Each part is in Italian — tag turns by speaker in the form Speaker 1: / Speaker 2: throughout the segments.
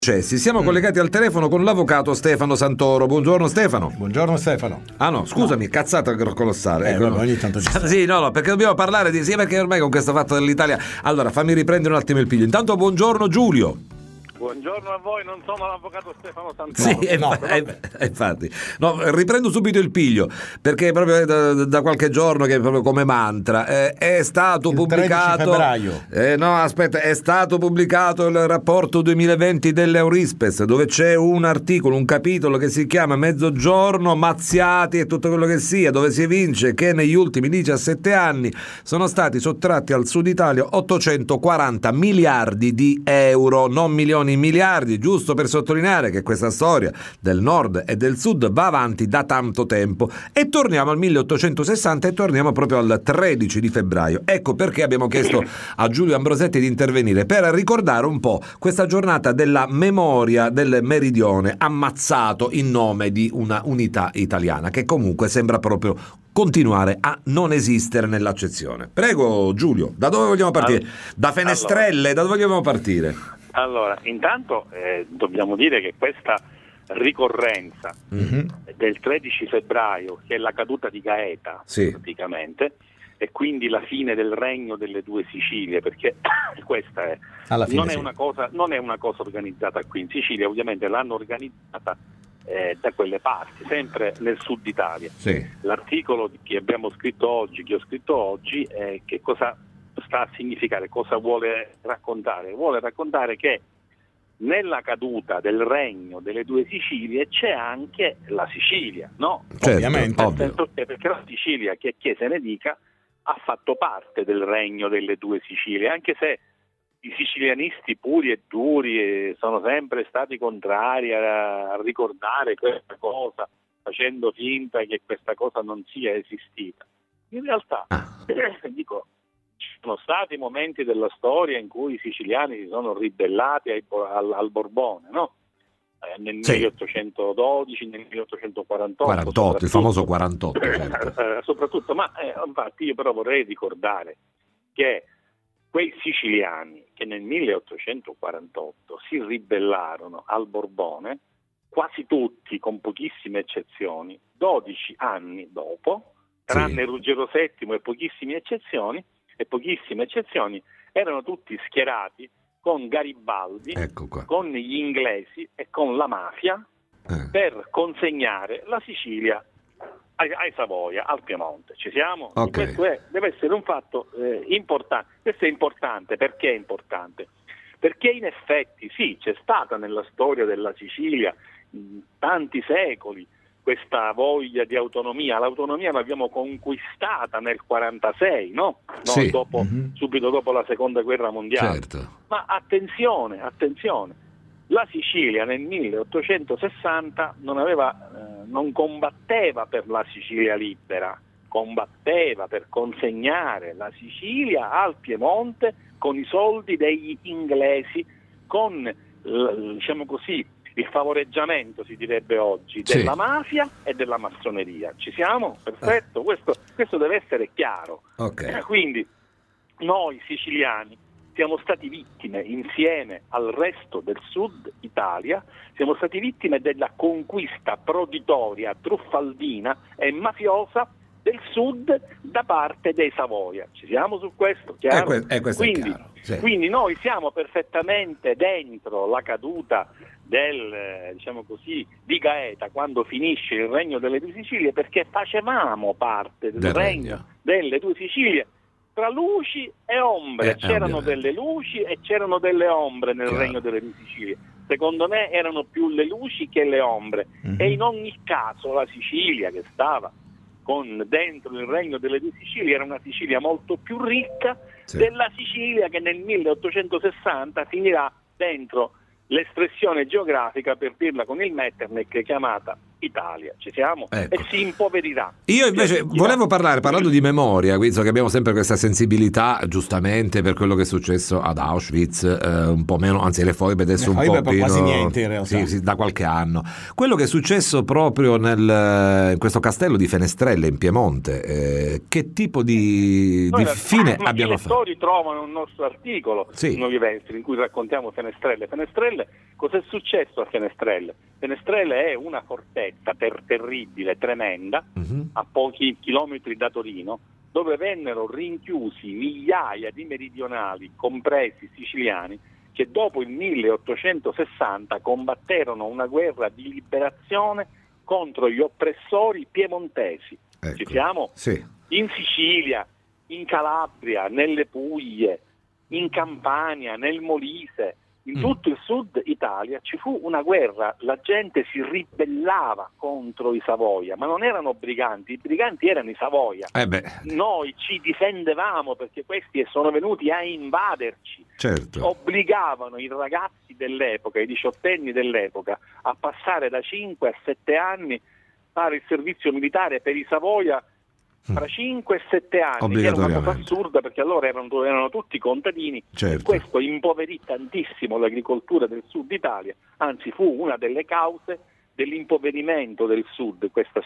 Speaker 1: Siamo collegati al telefono con l'avvocato Stefano Santoro. Buongiorno Stefano.
Speaker 2: Buongiorno Stefano.
Speaker 1: Ah no, scusami, cazzata colossale.
Speaker 2: Vabbè, ogni tanto ci sta.
Speaker 1: Sì, no, perché dobbiamo parlare di... Sì, perché ormai con questo fatto dell'Italia... Allora, fammi riprendere un attimo il piglio. Intanto buongiorno Giulio.
Speaker 3: Buongiorno a voi, non sono l'avvocato Stefano Santoro.
Speaker 1: Sì, infatti. No, riprendo subito il piglio, perché proprio da qualche giorno, che è proprio come mantra, è stato
Speaker 2: Il
Speaker 1: pubblicato...
Speaker 2: 13 febbraio.
Speaker 1: È stato pubblicato il rapporto 2020 dell'Eurispes, dove c'è un articolo, un capitolo che si chiama Mezzogiorno, Mazziati e tutto quello che sia, dove si evince che negli ultimi 17 anni sono stati sottratti al Sud Italia 840 miliardi di euro, non milioni, miliardi, giusto per sottolineare che questa storia del nord e del sud va avanti da tanto tempo. E torniamo al 1860 e torniamo proprio al 13 di febbraio. Ecco perché abbiamo chiesto a Giulio Ambrosetti di intervenire, per ricordare un po' questa giornata della memoria del meridione ammazzato in nome di una unità italiana che comunque sembra proprio continuare a non esistere nell'accezione. Prego Giulio, da dove vogliamo partire? Da Fenestrelle, da dove vogliamo partire?
Speaker 3: Allora, intanto dobbiamo dire che questa ricorrenza del 13 febbraio, che è la caduta di Gaeta,
Speaker 1: sì,
Speaker 3: praticamente, e quindi la fine del regno delle due Sicilie, perché questa è, non è una cosa organizzata qui in Sicilia, ovviamente l'hanno organizzata da quelle parti, sempre nel sud Italia.
Speaker 1: Sì.
Speaker 3: L'articolo che ho scritto oggi, che cosa sta a significare, cosa vuole raccontare? Vuole raccontare che nella caduta del regno delle due Sicilie c'è anche la Sicilia, no?
Speaker 1: Certo,
Speaker 2: ovviamente.
Speaker 3: Perché la Sicilia, che se ne dica, ha fatto parte del regno delle due Sicilie, anche se i sicilianisti puri e duri sono sempre stati contrari a ricordare questa cosa, facendo finta che questa cosa non sia esistita. In realtà, dico, ci sono stati momenti della storia in cui i siciliani si sono ribellati al Borbone, no? Nel 1812, nel 1848.
Speaker 1: Il famoso 48. Certo.
Speaker 3: Soprattutto, ma infatti io però vorrei ricordare che quei siciliani che nel 1848 si ribellarono al Borbone, quasi tutti, con pochissime eccezioni, 12 anni dopo, tranne Ruggero VII e pochissime eccezioni, erano tutti schierati con Garibaldi, con gli inglesi e con la mafia per consegnare la Sicilia ai Savoia, al Piemonte. Ci siamo?
Speaker 1: Okay.
Speaker 3: Questo deve essere un fatto importante. Questo è importante. Perché è importante? Perché in effetti sì, c'è stata nella storia della Sicilia tanti secoli questa voglia di autonomia. L'autonomia l'abbiamo conquistata nel 46, no?
Speaker 1: Sì.
Speaker 3: Subito dopo la seconda guerra mondiale.
Speaker 1: Certo.
Speaker 3: Ma attenzione, la Sicilia nel 1860 non combatteva per la Sicilia libera, combatteva per consegnare la Sicilia al Piemonte con i soldi degli inglesi, con diciamo così il favoreggiamento, si direbbe oggi, della mafia e della massoneria. Ci siamo? Perfetto, questo deve essere chiaro. Quindi noi siciliani siamo stati vittime, insieme al resto del sud Italia, siamo stati vittime della conquista proditoria, truffaldina e mafiosa del sud da parte dei Savoia. Ci siamo su questo? Chiaro?
Speaker 1: Questo è chiaro. Sì.
Speaker 3: Quindi noi siamo perfettamente dentro la caduta di Gaeta, quando finisce il regno delle due Sicilie, perché facevamo parte del regno delle due Sicilie. Tra luci e ombre, c'erano delle luci e c'erano delle ombre nel regno delle due Sicilie. Secondo me erano più le luci che le ombre. E in ogni caso la Sicilia, che stava dentro il regno delle due Sicilie, era una Sicilia molto più ricca della Sicilia che nel 1860 finirà dentro l'espressione geografica, per dirla con il Metternich, chiamata Italia, ci siamo?
Speaker 1: Ecco.
Speaker 3: E si impoverirà.
Speaker 1: Io invece volevo parlando di memoria, visto che abbiamo sempre questa sensibilità, giustamente, per quello che è successo ad Auschwitz, un po' meno, anzi le foibe adesso un po' meno,
Speaker 2: quasi niente in realtà.
Speaker 1: sì, da qualche anno. Quello che è successo proprio in questo castello di Fenestrelle in Piemonte, che tipo di fine abbiamo fatto?
Speaker 3: I lettori trovano un nostro articolo,
Speaker 1: Sì.
Speaker 3: Nuovi Vestri, in cui raccontiamo Fenestrelle. Fenestrelle, cos'è successo a Fenestrelle? Fenestrelle è una fortezza terribile, tremenda, a pochi chilometri da Torino, dove vennero rinchiusi migliaia di meridionali, compresi siciliani, che dopo il 1860 combatterono una guerra di liberazione contro gli oppressori piemontesi.
Speaker 1: Ecco.
Speaker 3: Ci siamo?
Speaker 1: Sì.
Speaker 3: In Sicilia, in Calabria, nelle Puglie, in Campania, nel Molise, in tutto il sud Italia ci fu una guerra, la gente si ribellava contro i Savoia, ma non erano briganti, i briganti erano i Savoia. Noi ci difendevamo perché questi sono venuti a invaderci.
Speaker 1: Certo.
Speaker 3: Obbligavano i ragazzi dell'epoca, i diciottenni dell'epoca, a passare da 5 a 7 anni a fare il servizio militare per i Savoia tra 5 e 7 anni, che era una cosa assurda perché allora erano tutti contadini.
Speaker 1: Certo.
Speaker 3: E questo impoverì tantissimo l'agricoltura del sud Italia, anzi fu una delle cause dell'impoverimento del sud, questa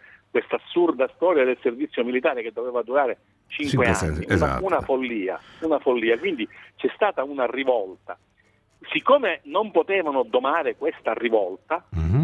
Speaker 3: assurda storia del servizio militare che doveva durare 5 anni,
Speaker 1: esatto.
Speaker 3: una follia, quindi c'è stata una rivolta. Siccome non potevano domare questa rivolta,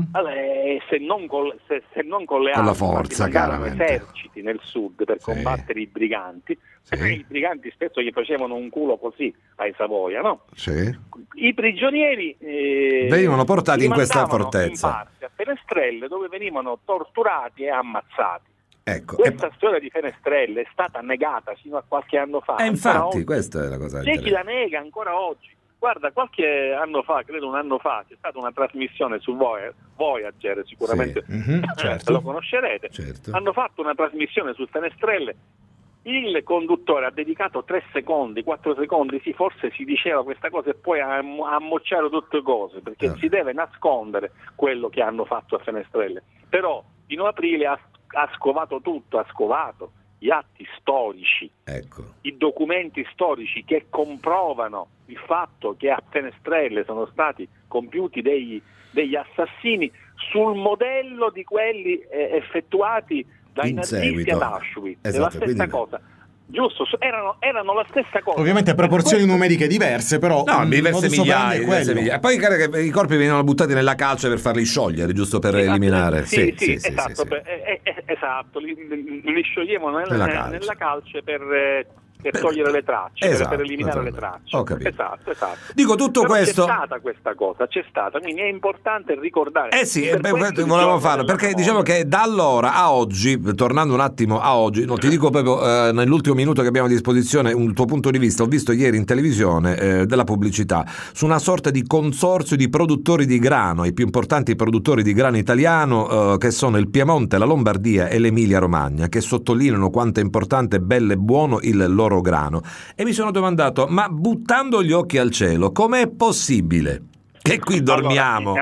Speaker 3: se non con le armi,
Speaker 1: la forza, chiaramente,
Speaker 3: eserciti nel sud per combattere i briganti, i briganti spesso gli facevano un culo così ai Savoia, no?
Speaker 1: Sì.
Speaker 3: I prigionieri
Speaker 1: venivano portati in questa fortezza,
Speaker 3: in parte a Fenestrelle, dove venivano torturati e ammazzati.
Speaker 1: Ecco.
Speaker 3: Questa storia di Fenestrelle è stata negata fino a qualche anno fa.
Speaker 1: Infatti, questa è la cosa.
Speaker 3: C'è chi la nega ancora oggi. Guarda, qualche anno fa, credo un anno fa, c'è stata una trasmissione su Voyager, sicuramente
Speaker 2: certo.
Speaker 3: lo conoscerete.
Speaker 1: Certo.
Speaker 3: Hanno fatto una trasmissione su Fenestrelle, il conduttore ha dedicato 3 secondi, 4 secondi, sì, forse si diceva questa cosa e poi ha ammocciato tutte cose, perché si deve nascondere quello che hanno fatto a Fenestrelle. Però Pino Aprile ha scovato tutto, ha scovato gli atti storici, i documenti storici che comprovano il fatto che a Fenestrelle sono stati compiuti degli assassini sul modello di quelli effettuati dai nazisti ad Auschwitz. È la stessa cosa. Giusto, erano la stessa cosa.
Speaker 2: Ovviamente a proporzioni numeriche diverse, però
Speaker 1: diverse migliaia. Poi che i corpi venivano buttati nella calce per farli sciogliere, giusto per eliminare.
Speaker 3: Sì, esatto. Esatto, li scioglievano nella calce per togliere le tracce, per eliminare le tracce.
Speaker 1: Ho capito.
Speaker 3: Esatto.
Speaker 1: Dico tutto
Speaker 3: però
Speaker 1: questo.
Speaker 3: C'è stata questa cosa, quindi è importante ricordare.
Speaker 1: Volevo farlo perché diciamo che da allora a oggi, tornando un attimo a oggi, ti dico proprio nell'ultimo minuto che abbiamo a disposizione un tuo punto di vista. Ho visto ieri in televisione della pubblicità su una sorta di consorzio di produttori di grano, i più importanti produttori di grano italiano, che sono il Piemonte, la Lombardia e l'Emilia Romagna, che sottolineano quanto è importante, bello e buono il loro grano, e mi sono domandato, ma buttando gli occhi al cielo, com'è possibile che qui dormiamo?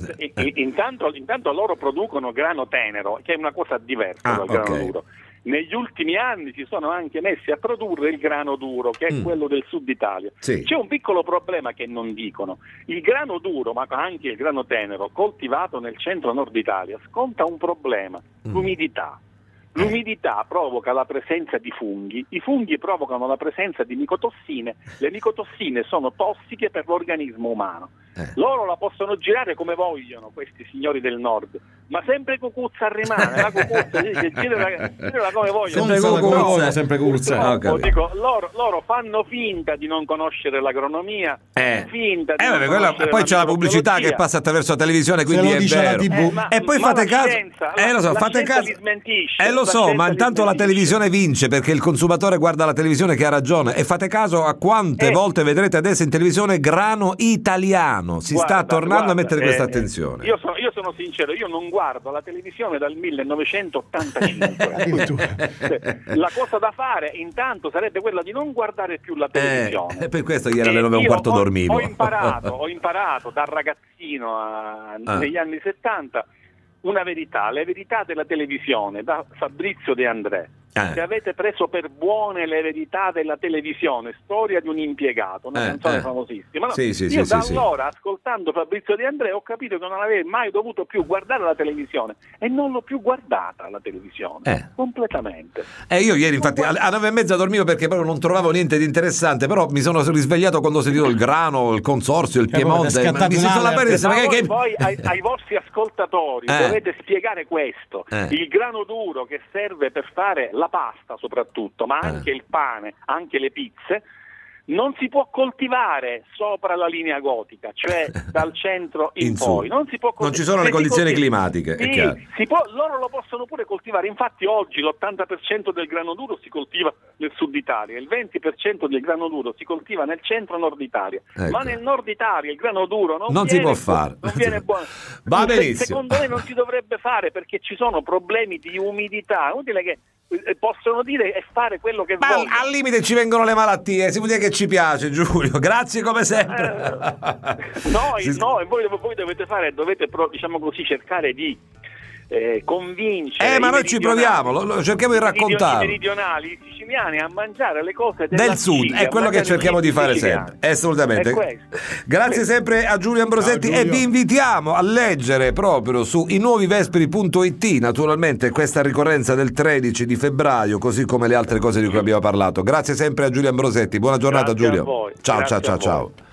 Speaker 3: Intanto loro producono grano tenero, che è una cosa diversa dal grano duro. Negli ultimi anni si sono anche messi a produrre il grano duro, che è quello del sud Italia. C'è un piccolo problema che non dicono: il grano duro, ma anche il grano tenero coltivato nel centro-nord Italia, sconta un problema: l'umidità. L'umidità provoca la presenza di funghi, i funghi provocano la presenza di micotossine, le micotossine sono tossiche per l'organismo umano. Loro la possono girare come vogliono, questi signori del nord, ma sempre cucuzza rimane, la cucuzza, girala come vogliono.
Speaker 2: Sempre cucuzza.
Speaker 3: Dico, loro fanno finta di non conoscere l'agronomia, finta di non conoscere
Speaker 1: poi c'è la pubblicità che passa attraverso la televisione, quindi è vero.
Speaker 3: E
Speaker 1: poi fate caso, fate caso. Lo so, ma intanto la televisione vince, perché il consumatore guarda la televisione che ha ragione, e fate caso a quante volte vedrete adesso in televisione grano italiano. Si sta tornando a mettere questa attenzione.
Speaker 3: Io sono sincero, io non guardo la televisione dal 1985. La cosa da fare intanto sarebbe quella di non guardare più la televisione.
Speaker 1: Per questo ieri alle 9:15 dormivo.
Speaker 3: Ho imparato da ragazzino negli anni 70 una verità, le verità della televisione, da Fabrizio De André. Se avete preso per buone le verità della televisione, storia di un impiegato, una canzone famosissima. No, io da allora, ascoltando Fabrizio De André, ho capito che non avrei mai dovuto più guardare la televisione e non l'ho più guardata la televisione, completamente.
Speaker 1: Io ieri infatti alle 9:30 dormivo perché proprio non trovavo niente di interessante, però mi sono risvegliato quando ho sentito il Grano, il Consorzio, il Piemonte, mi si sono aperti.
Speaker 3: Voi ai vostri ascoltatori dovete spiegare questo, il grano duro che serve per fare la pasta soprattutto, ma anche il pane, anche le pizze, non si può coltivare sopra la linea gotica, cioè dal centro in poi. Non si può coltivare.
Speaker 1: Non ci sono le condizioni climatiche.
Speaker 3: Sì, loro lo possono pure coltivare. Infatti oggi l'80% del grano duro si coltiva nel sud Italia, il 20% del grano duro si coltiva nel centro-nord Italia.
Speaker 1: Ecco.
Speaker 3: Ma nel nord Italia il grano duro non
Speaker 1: si può fare.
Speaker 3: Non viene buono.
Speaker 1: Va benissimo.
Speaker 3: Secondo me non si dovrebbe fare perché ci sono problemi di umidità. È utile che possono dire e fare quello che vogliono.
Speaker 1: Al limite ci vengono le malattie, si può dire che ci piace, Giulio. Grazie come sempre.
Speaker 3: No, e voi dovete fare, diciamo così, cercare di convincere.
Speaker 1: Ma noi ci proviamo, lo cerchiamo di raccontare.
Speaker 3: I meridionali, i siciliani a mangiare le cose della
Speaker 1: del sud,
Speaker 3: Sicilia,
Speaker 1: è quello che cerchiamo di fare sempre. Assolutamente. Grazie sempre a Giulio Ambrosetti.
Speaker 2: Ciao, Giulio.
Speaker 1: E vi invitiamo a leggere proprio su inuovivesperi.it naturalmente questa ricorrenza del 13 di febbraio, così come le altre cose di cui abbiamo parlato. Grazie sempre a Giulio Ambrosetti. Buona giornata.
Speaker 3: Grazie
Speaker 1: Giulio.
Speaker 3: a voi.
Speaker 1: Ciao,
Speaker 3: Grazie
Speaker 1: ciao,
Speaker 3: a
Speaker 1: ciao,
Speaker 3: voi.
Speaker 1: ciao.